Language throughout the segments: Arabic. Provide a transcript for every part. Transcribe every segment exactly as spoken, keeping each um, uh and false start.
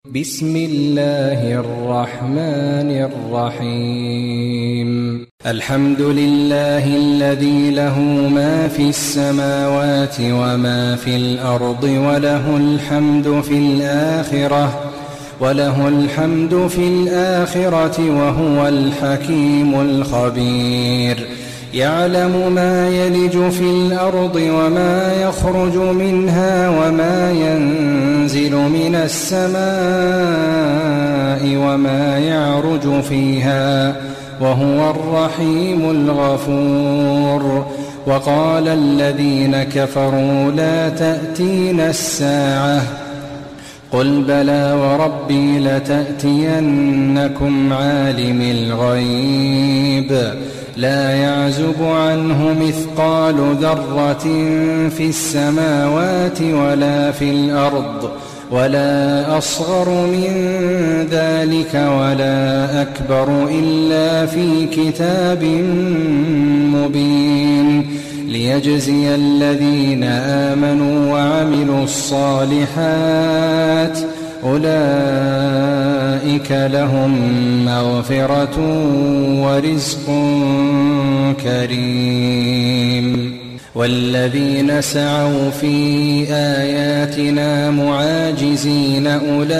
بسم الله الرحمن الرحيم. الحمد لله الذي له ما في السماوات وما في الأرض وله الحمد في الآخرة وله الحمد في الآخرة وهو الحكيم الخبير. يعلم ما يلج في الأرض وما يخرج منها وما ينزل من السماء وما يعرج فيها وهو الرحيم الغفور. وقال الذين كفروا لا تأتينا الساعة قل بلى وربي لتأتينكم عالم الغيب لا يعزب عنه مثقال ذرة في السماوات ولا في الأرض ولا أصغر من ذلك ولا أكبر إلا في كتاب مبين ليجزي الذين آمنوا وعملوا الصالحات أولئك لهم مغفرة ورزق كريم. والذين سعوا في آياتنا معاجزين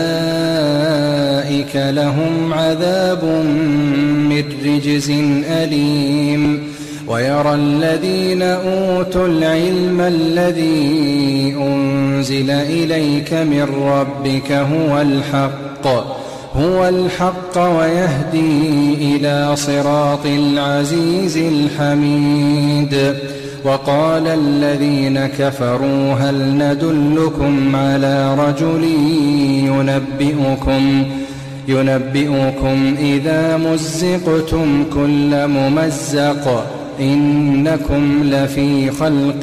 أولئك لهم عذاب من رجز أليم. ويرى الذين أوتوا العلم الذي أنزل إليك من ربك هو الحق هو الحق ويهدي إلى صراط العزيز الحميد. وقال الذين كفروا هل ندلكم على رجل ينبئكم ينبئكم إذا مزقتم كل ممزق إنكم لفي خلق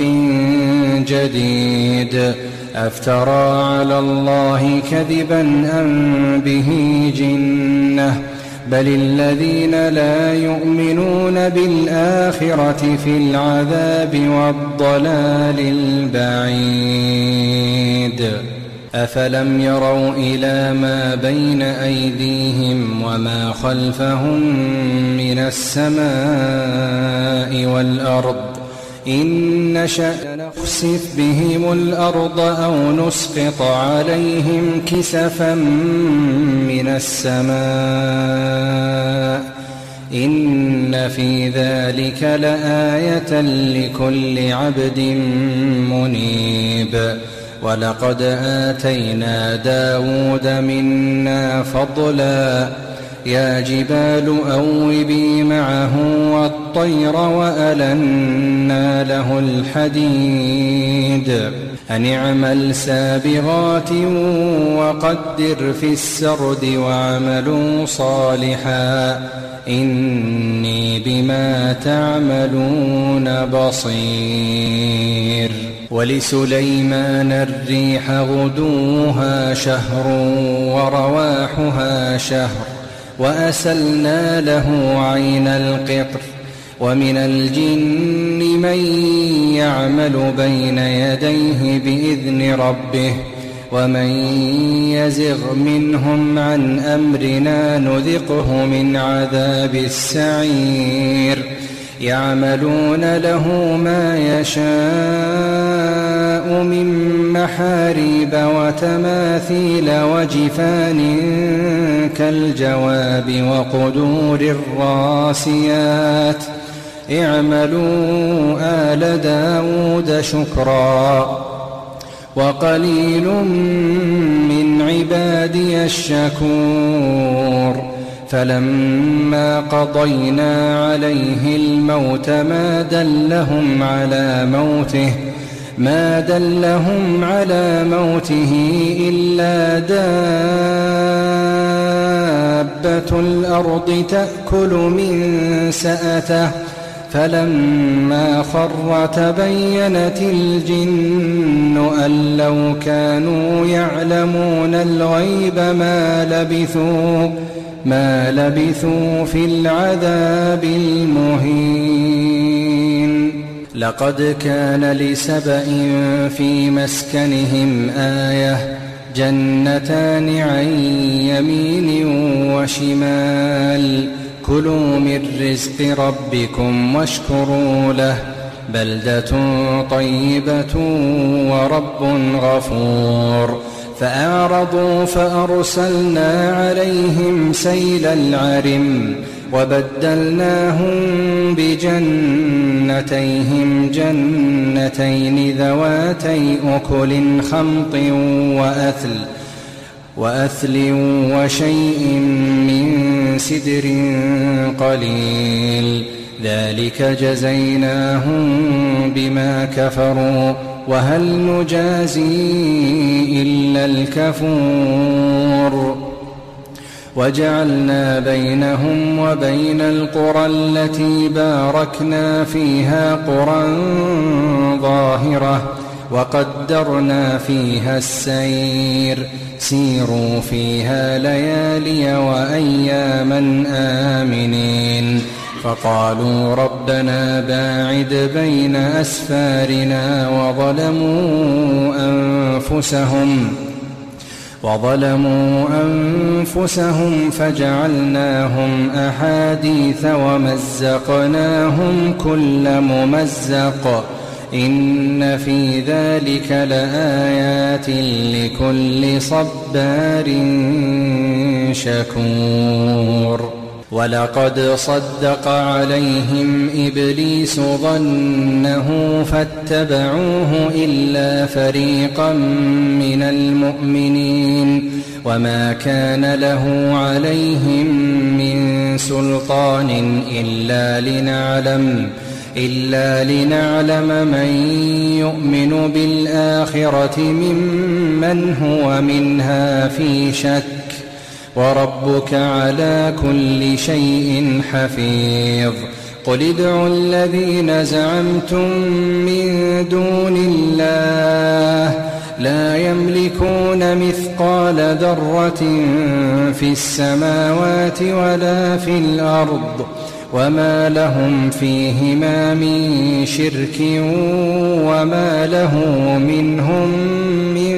جديد أفترى على الله كذبا أم به جنة بل الذين لا يؤمنون بالآخرة في العذاب والضلال البعيد. أفلم يروا إلى ما بين أيديهم وما خلفهم من السماء والأرض إن نشأ نخسف بهم الأرض أو نسقط عليهم كسفا من السماء إن في ذلك لآية لكل عبد منيب. ولقد آتينا داود منا فضلا يا جبال أوبي معه والطير وألنا له الحديد أن اعمل سابغات وقدر في السرد واعملوا صالحا إني بما تعملون بصير. ولسليمان الريح غدوها شهر ورواحها شهر وأسلنا له عين القطر. ومن الجن من يعمل بين يديه بإذن ربه ومن يزغ منهم عن أمرنا نذقه من عذاب السعير. يعملون له ما يشاء من محاريب وتماثيل وجفان كالجواب وقدور الراسيات اعملوا آل داود شكرا وقليل من عبادي الشكور. فلما قضينا عليه الموت ما دلهم على موته ما دلهم على موته إلا دابة الأرض تأكل من سأته فلما خر تبينت الجن أن لو كانوا يعلمون الغيب ما لبثوا ما لبثوا في العذاب المهين. لقد كان لسبإ في مسكنهم آية جنتان عن يمين وشمال كلوا من رزق ربكم واشكروا له بلدة طيبة ورب غفور فأعرضوا فأرسلنا عليهم سيل العرم وبدلناهم بجنتيهم جنتين ذواتي أكل خمط وأثل وأثل وشيء من سدر قليل ذلك جزيناهم بما كفروا وهل نجازي إلا الكفور وجعلنا بينهم وبين القرى التي باركنا فيها قرى ظاهرة وقدرنا فيها السير سيروا فيها ليالي وأياما آمنين فقالوا ربنا باعد بين أسفارنا وظلموا أنفسهم وظلموا أنفسهم فجعلناهم أحاديث ومزقناهم كل ممزق إن في ذلك لآيات لكل صبار شكور ولقد صدق عليهم إبليس ظنه فاتبعوه إلا فريقا من المؤمنين وما كان له عليهم من سلطان إلا لنعلم إلا لنعلم من يؤمن بالآخرة ممن هو منها في شك وربك على كل شيء حفيظ قل ادعوا الذين زعمتم من دون الله لا يملكون مثقال ذرة في السماوات ولا في الأرض وما لهم فيهما من شرك وما له منهم من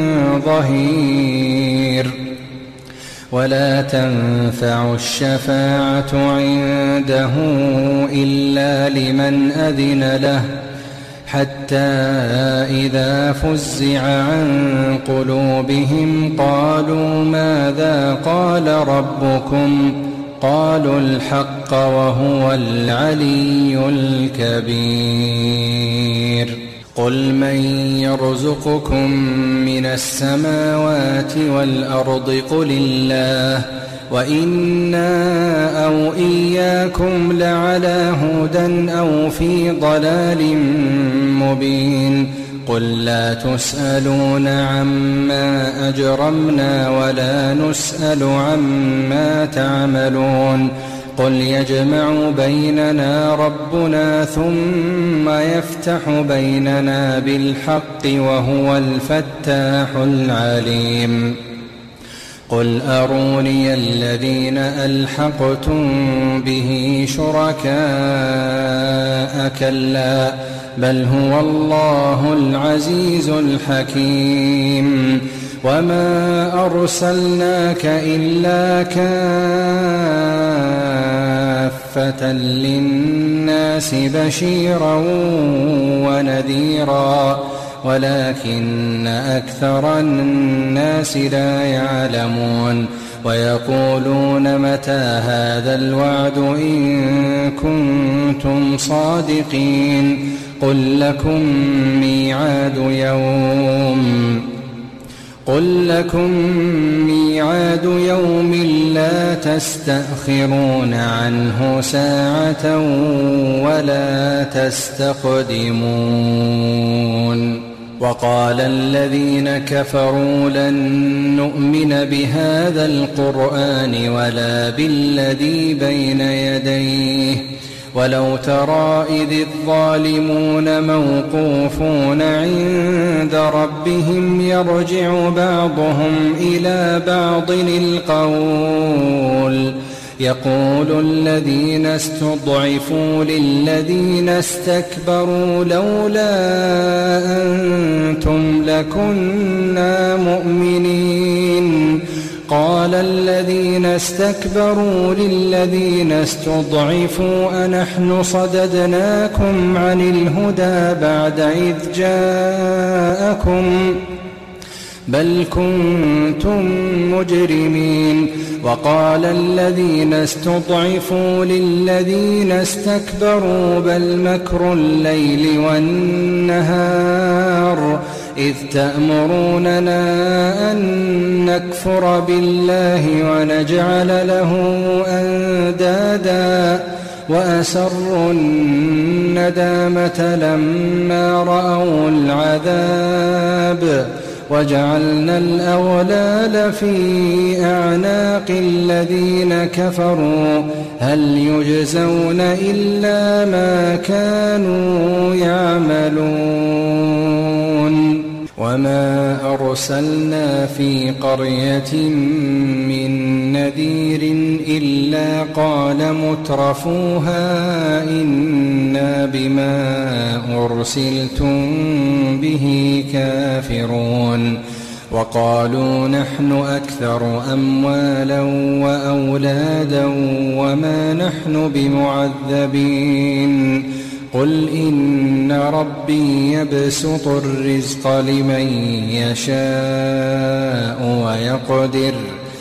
ظهير ولا تنفع الشفاعة عنده إلا لمن أذن له حتى إذا فزع عن قلوبهم قالوا ماذا قال ربكم قالوا الحق وهو العلي الكبير قل من يرزقكم من السماوات والأرض قل الله وإنا أو إياكم لعلى هدى أو في ضلال مبين قل لا تسألون عما أجرمنا ولا نسأل عما تعملون قل يجمع بيننا ربنا ثم يفتح بيننا بالحق وهو الفتاح العليم قل أروني الذين ألحقتم به شركاء كلا بل هو الله العزيز الحكيم وما أرسلناك إلا كافة للناس بشيرا ونذيرا ولكن أكثر الناس لا يعلمون ويقولون متى هذا الوعد إن كنتم صادقين قل لكم ميعاد يوم قل لكم ميعاد يوم لا تستأخرون عنه ساعة ولا تستقدمون وقال الذين كفروا لن نؤمن بهذا القرآن ولا بالذي بين يديه ولو ترى إذ الظالمون موقوفون عند ربهم يرجع بعضهم إلى بعض القول يقول الذين استضعفوا للذين استكبروا لولا أنتم لكنا مؤمنين قال الذين استكبروا للذين استضعفوا أنحن صددناكم عن الهدى بعد إذ جاءكم بل كنتم مجرمين وقال الذين استضعفوا للذين استكبروا بل مكر الليل والنهار إذ تأمروننا أن نكفر بالله ونجعل له أندادا وأسروا الندامة لما رأوا العذاب وجعلنا الأغلال في أعناق الذين كفروا هل يجزون إلا ما كانوا يعملون وما أرسلنا في قرية من نذير إلا قال مترفوها إنا بما أرسلتم به كافرون وقالوا نحن أكثر أموالا وأولادا وما نحن بمعذبين قل إن ربي يبسط الرزق لمن يشاء ويقدر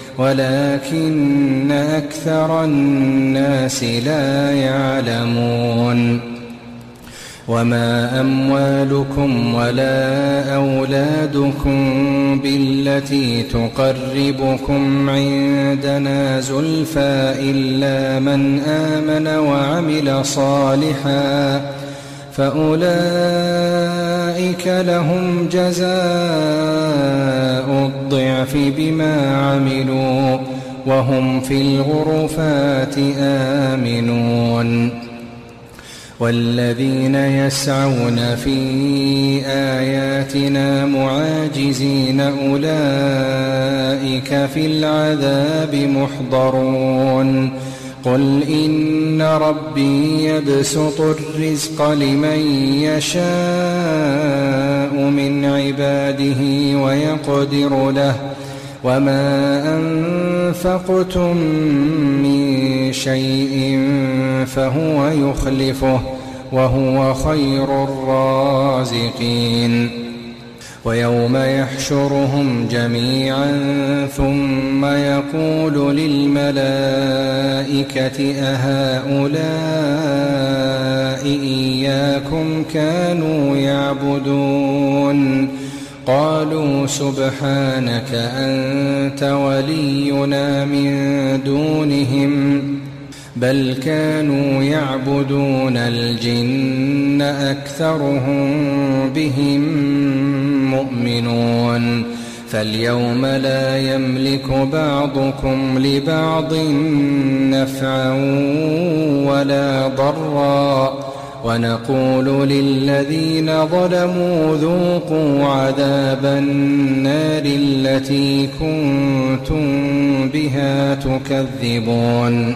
ولكن أكثر الناس لا يعلمون وما أموالكم ولا أولادكم بالتي تقربكم عندنا زلفى إلا من آمن وعمل صالحا فأولئك لهم جزاء الضعف بما عملوا وهم في الغرفات آمنون والذين يسعون في آياتنا معاجزين أولئك في العذاب محضرون قل إن ربي يبسط الرزق لمن يشاء من عباده ويقدر له وما أنفقتم من شيء فهو يخلفه وهو خير الرازقين ويوم يحشرهم جميعا ثم يقول للملائكة أهؤلاء إياكم كانوا يعبدون قالوا سبحانك أنت ولينا من دونهم بل كانوا يعبدون الجن أكثرهم بهم مؤمنون فاليوم لا يملك بعضكم لبعض نفعا ولا ضرا ونقول للذين ظلموا ذوقوا عذاب النار التي كنتم بها تكذبون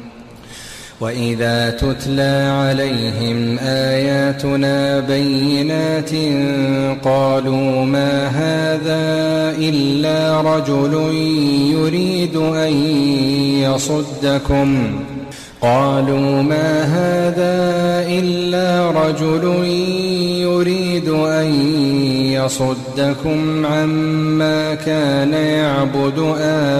وإذا تتلى عليهم آياتنا بينات قالوا ما هذا إلا رجل يريد أن يصدكم قالوا ما هذا إلا رجل يريد أن يصدكم عما كان يعبد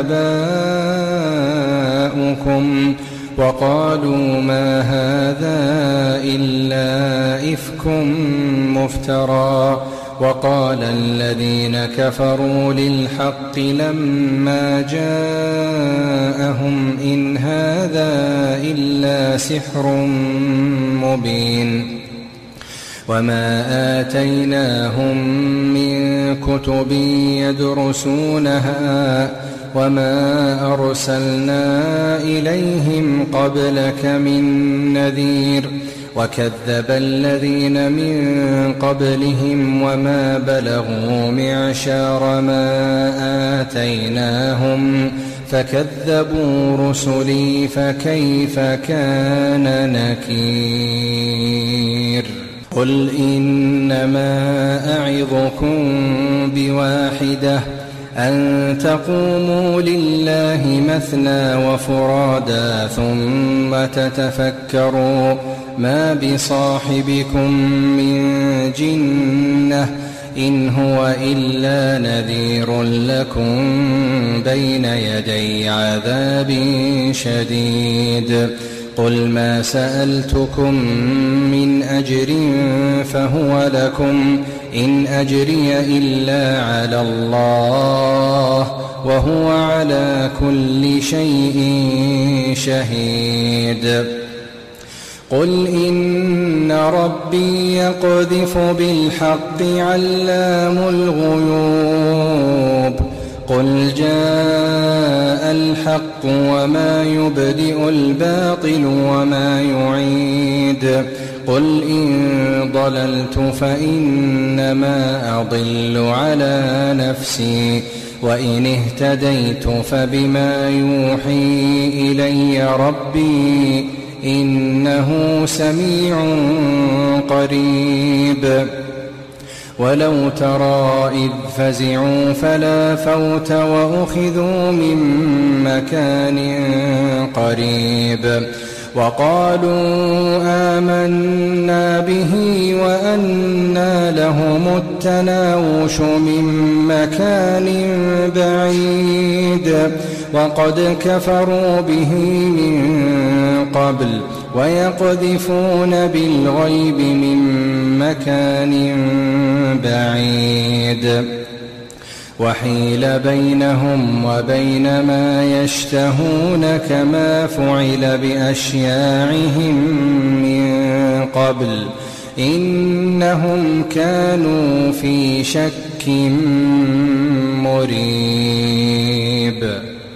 آباؤكم وقالوا ما هذا إلا إفك مفترى وقال الذين كفروا للحق لما جاءهم إن هذا إلا سحر مبين وما آتيناهم من كتب يدرسونها وما أرسلنا إليهم قبلك من نذير وكذب الذين من قبلهم وما بلغوا معشار ما آتيناهم فكذبوا رسلي فكيف كان نكير قل إنما أعظكم بواحدة أن تقوموا لله مثنى وفرادا ثم تتفكروا ما بصاحبكم من جنة إن هو إلا نذير لكم بين يدي عذاب شديد قل ما سألتكم من أجر فهو لكم إن أجري إلا على الله وهو على كل شيء شهيد قل إن ربي يقذف بالحق علام الغيوب قل جاء الحق وما يبدئ الباطل وما يعيد قل إن ضللت فإنما أضل على نفسي وإن اهتديت فبما يوحي إلي ربي إنه سميع قريب ولو ترى إذ فزعوا فلا فوت وأخذوا من مكان قريب وقالوا آمنا به وأنى لهم التناوش من مكان بعيد وقد كفروا به من قبل ويقذفون بالغيب من مكان بعيد وحيل بينهم وبين ما يشتهون كما فعل بأشياعهم من قبل إنهم كانوا في شك مريب.